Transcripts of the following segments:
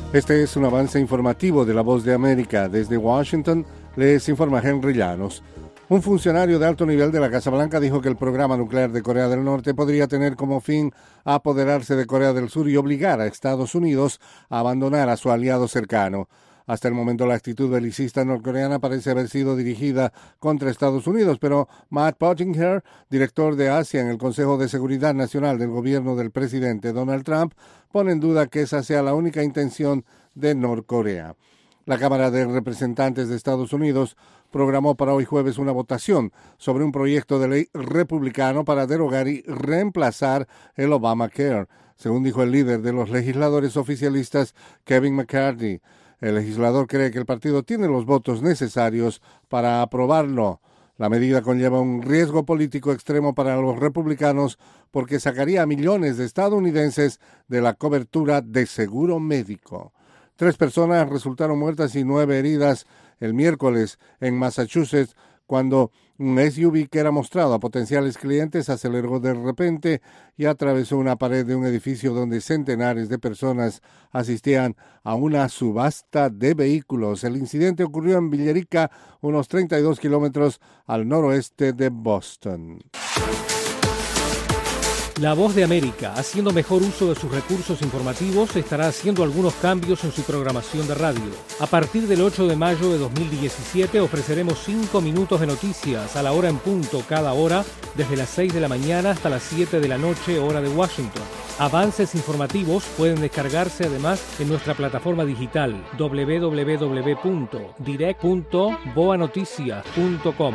Este es un avance informativo de La Voz de América. Desde Washington les informa Henry Llanos. Un funcionario de alto nivel de la Casa Blanca dijo que el programa nuclear de Corea del Norte podría tener como fin apoderarse de Corea del Sur y obligar a Estados Unidos a abandonar a su aliado cercano. Hasta el momento la actitud belicista norcoreana parece haber sido dirigida contra Estados Unidos, pero Matt Pottinger, director de Asia en el Consejo de Seguridad Nacional del gobierno del presidente Donald Trump, pone en duda que esa sea la única intención de Norcorea. La Cámara de Representantes de Estados Unidos programó para hoy jueves una votación sobre un proyecto de ley republicano para derogar y reemplazar el Obamacare, según dijo el líder de los legisladores oficialistas, Kevin McCarthy. El legislador cree que el partido tiene los votos necesarios para aprobarlo. La medida conlleva un riesgo político extremo para los republicanos porque sacaría a millones de estadounidenses de la cobertura de seguro médico. 3 personas resultaron muertas y 9 heridas el miércoles en Massachusetts cuando un SUV que era mostrado a potenciales clientes aceleró de repente y atravesó una pared de un edificio donde centenares de personas asistían a una subasta de vehículos. El incidente ocurrió en Villerica, unos 32 kilómetros al noroeste de Boston. La Voz de América, haciendo mejor uso de sus recursos informativos, estará haciendo algunos cambios en su programación de radio. A partir del 8 de mayo de 2017 ofreceremos 5 minutos de noticias a la hora en punto cada hora, desde las 6 de la mañana hasta las 7 de la noche, hora de Washington. Avances informativos pueden descargarse además en nuestra plataforma digital www.direct.boanoticias.com.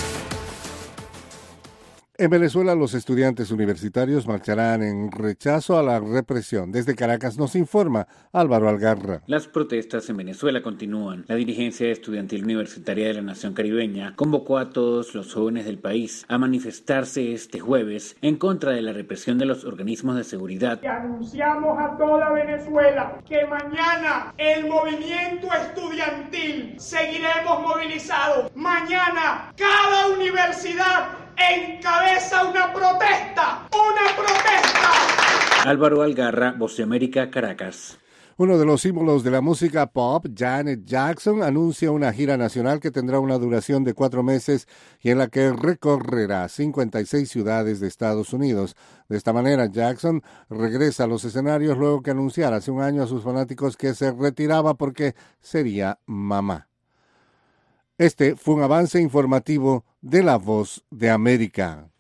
En Venezuela, los estudiantes universitarios marcharán en rechazo a la represión. Desde Caracas nos informa Álvaro Algarra. Las protestas en Venezuela continúan. La dirigencia estudiantil universitaria de la nación caribeña convocó a todos los jóvenes del país a manifestarse este jueves en contra de la represión de los organismos de seguridad. Y anunciamos a toda Venezuela que mañana el movimiento estudiantil seguiremos movilizados. Mañana cada universidad encabeza una protesta. Álvaro Algarra, Voz de América, Caracas. Uno de los símbolos de la música pop, Janet Jackson, anuncia una gira nacional que tendrá una duración de 4 meses y en la que recorrerá 56 ciudades de Estados Unidos. De esta manera, Jackson regresa a los escenarios luego que anunciara hace un año a sus fanáticos que se retiraba porque sería mamá. Este fue un avance informativo de La Voz de América.